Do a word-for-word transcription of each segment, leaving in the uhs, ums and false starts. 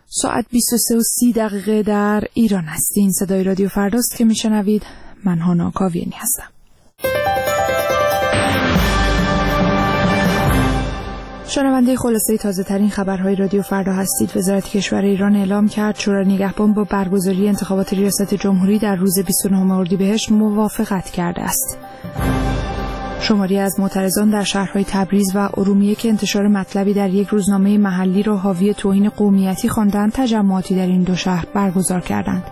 ساعت بیست و سه و سی دقیقه در ایران است. این صدای رادیو فرداست که میشنوید. من هانا کاویانی هستم. شنونده خلاصه تازه ترین خبرهای رادیو فردا هستید. وزارت کشور ایران اعلام کرد شورای نگهبان با برگزاری انتخابات ریاست جمهوری در روز بیست و نهم اردیبهشت موافقت کرده است. شماری از معترضان در شهرهای تبریز و ارومیه که انتشار مطلبی در یک روزنامه محلی را حاوی توهین قومیتی خواندند، تجمعاتی در این دو شهر برگزار کردند.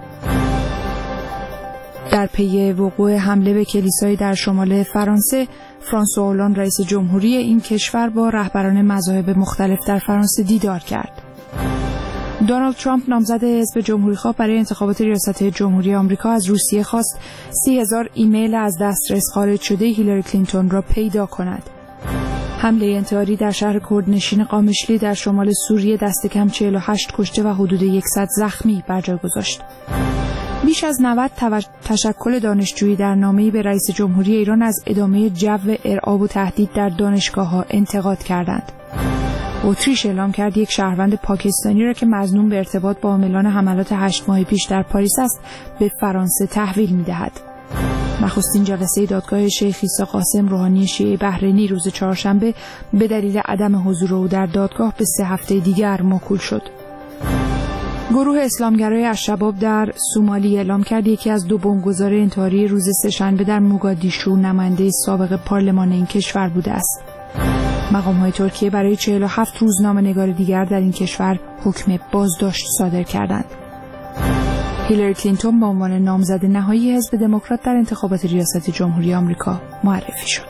در پی وقوع حمله به کلیسایی در شمال فرانسه، فرانسوا هولند رئیس جمهوری این کشور با رهبران مذاهب مختلف در فرانسه دیدار کرد. دونالد ترامپ نامزد حزب جمهوری‌خواه برای انتخابات ریاست جمهوری آمریکا از روسیه خواست سی هزار ایمیل از دسترس خارج شده هیلاری کلینتون را پیدا کند. حمله انتحاری در شهر کردنشین قامشلی در شمال سوریه دست کم چهل و هشت کشته و حدود صد زخمی بر جای گذاشت. بیش از نود تشکل دانشجویی در نامه‌ای به رئیس جمهوری ایران از ادامه جو ارعاب و تهدید در دانشگاه‌ها انتقاد کردند. اتریش اعلام کرد یک شهروند پاکستانی را که مظنون به ارتباط با عاملان حملات هشت ماه پیش در پاریس است به فرانسه تحویل می‌دهد. نخستین جلسه دادگاه شیخ عیسی قاسم روحانی شیعه بحرینی روز چهارشنبه به دلیل عدم حضور او در دادگاه به سه هفته دیگر موکول شد. گروه اسلامگرای الشباب در سومالی اعلام کرد یکی از دو بمبگذار انتحاری روز سه‌شنبه در موگادیشو نماینده سابق پارلمان این کشور بوده است. مقام‌های ترکیه برای چهل و هفت روزنامه‌نگار دیگر در این کشور حکم بازداشت صادر کردند. هیلاری کلینتون به عنوان نامزد نهایی حزب دموکرات در انتخابات ریاست جمهوری آمریکا معرفی شد.